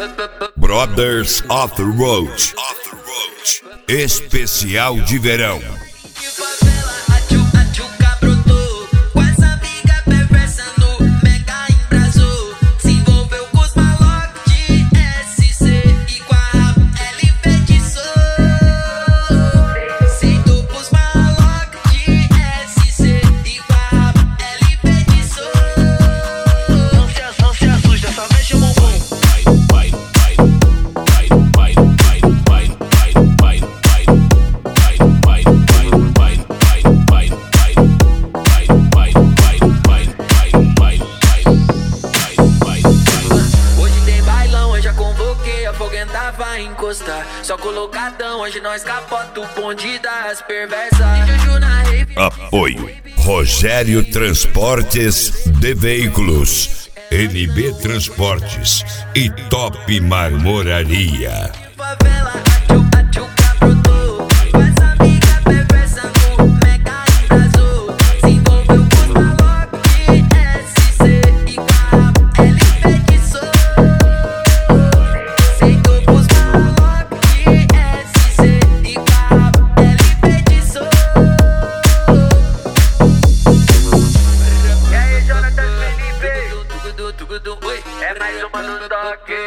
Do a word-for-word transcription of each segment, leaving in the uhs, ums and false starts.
Brothers of the Road, especial de verão. Vai encostar, só colocadão, hoje nós capota o bonde das perversas. E Juju na rave. Apoio Rogério Transportes de Veículos, N B Transportes e Top Marmoraria. Favela, a tchuca brotou, com essa amiga perversa no mega embrasou. Se envolveu com os malocos de S C e com a L feitiçou. Sentou pros malocos de S C e com a L feitiçou. E aí, Jonathan Felipe? É mais uma do toque.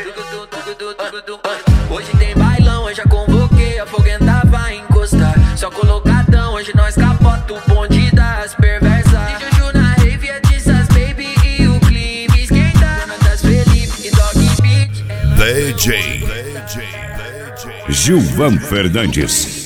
Hoje tem bailão, eu já convoquei, a foguenta vai encostar. Só colocadão, hoje nós capota o bonde das perversas. E Juju na rave é dessas baby e o clima esquenta. Das Felipe e Dog Beat D J Gilvan Fernandes.